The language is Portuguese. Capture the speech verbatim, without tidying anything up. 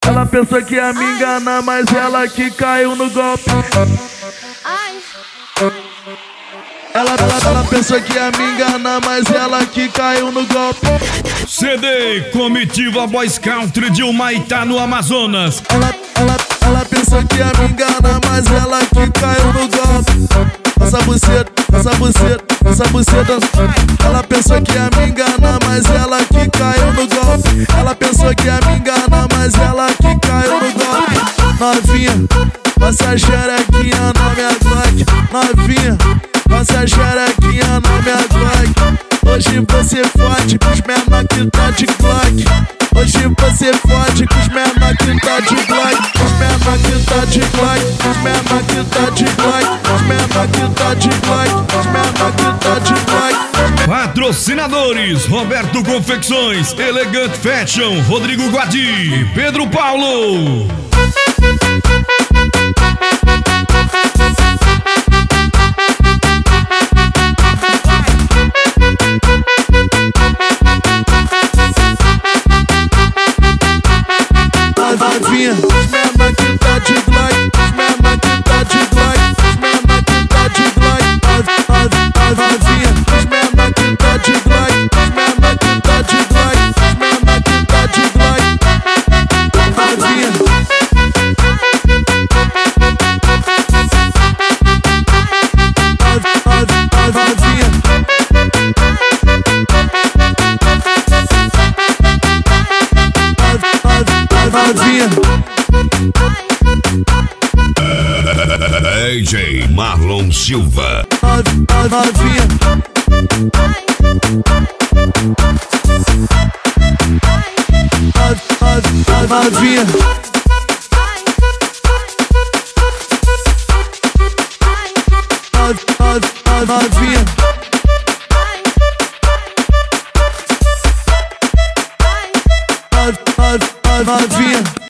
Ela pensou que ia me enganar, mas ela que caiu no golpe. Ela, ela, ela pensou que ia me enganar, mas ela que caiu no golpe. C D Comitiva Boys Country de Humaitá, no Amazonas. Ela, ela, ela pensou que ia me enganar, mas ela que caiu no golpe. Essa buceta, essa buceta, essa buceta. Ela pensou que ia me enganar, mas ela que caiu no golpe. Ela pensou que ia me enganar, mas ela que caiu no golpe. Novinha, passa a xerequinha na minha Glock. Novinha, passa a xerequinha na minha Glock. Hoje você fode com os menor que tá de Glock. Hoje você fode com os menor que tá de Glock. Os menor que tá de Glock. Os menor que tá de Glock. Os menor que tá de Glock. Os menor que tá de Glock. Patrocinadores: Roberto Confecções, Elegant Fashion, Rodrigo Guadi, Pedro Paulo. Novinha, os menor que tá de Glock. Os menor que tá de Glock. Os menor que tá de Glock. Novinha, os menor que tá de Glock. Os menor que tá de Glock. Os menor que tá de Glock. Novinha. Novinha. D J Marlon Silva. Novinha. Novinha. Novinha. Novinha.